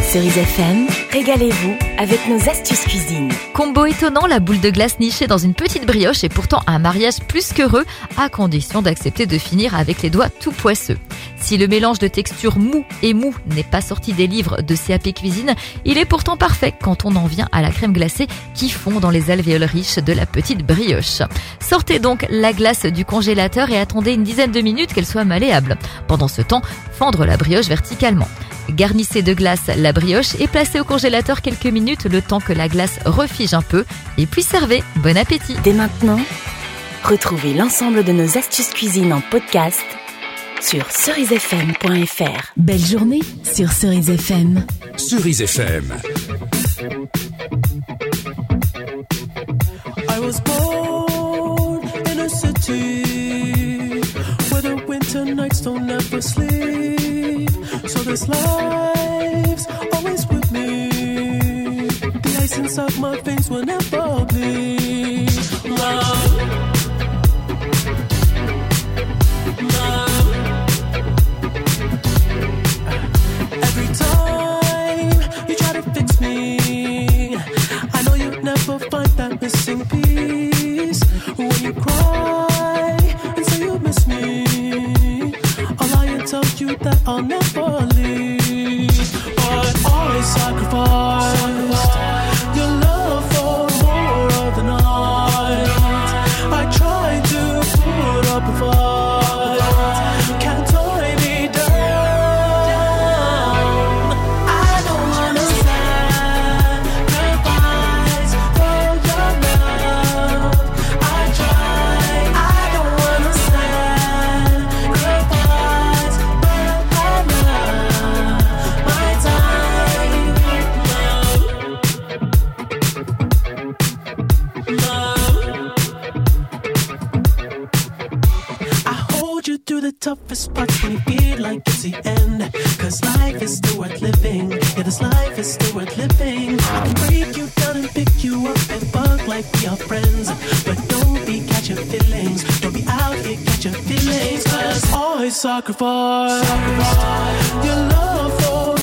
Cerise FM, régalez-vous avec nos astuces cuisine. Combo étonnant, la boule de glace nichée dans une petite brioche est pourtant un mariage plus qu'heureux, à condition d'accepter de finir avec les doigts tout poisseux. Si le mélange de texture mou et mou n'est pas sorti des livres de CAP Cuisine, il est pourtant parfait quand on en vient à la crème glacée qui fond dans les alvéoles riches de la petite brioche. Sortez donc la glace du congélateur et attendez une dizaine de minutes qu'elle soit malléable. Pendant ce temps, fendre la brioche verticalement. Garnissez de glace la brioche et placez au congélateur quelques minutes le temps que la glace refige un peu et puis servez. Bon appétit! Dès maintenant, retrouvez l'ensemble de nos astuces cuisine en podcast sur cerisefm.fr. Belle journée sur Cerise FM. Cerise FM. I was born in a city where the winter nights don't ever sleep. So this life's always with me. The ice inside my veins will never bleed. Love. Every time you try to fix me, I know you'll never find that missing piece. When you cry and say you miss me, I'll lie and tell you that I'll never leave. But I sacrificed your love for more of the night. I tried to put up a fight. Can't tie me down. I don't wanna sacrifice for your love. I tried. I don't wanna sacrifice my love, my time, love. I hold you through the toughest parts when you feel like it's the end. Cause life is still worth living. Yeah, this life is still worth living. I can break you down and pick you up and fuck like we are friends. But don't be catching feelings. Don't be out here catching feelings. Cause I sacrifice your love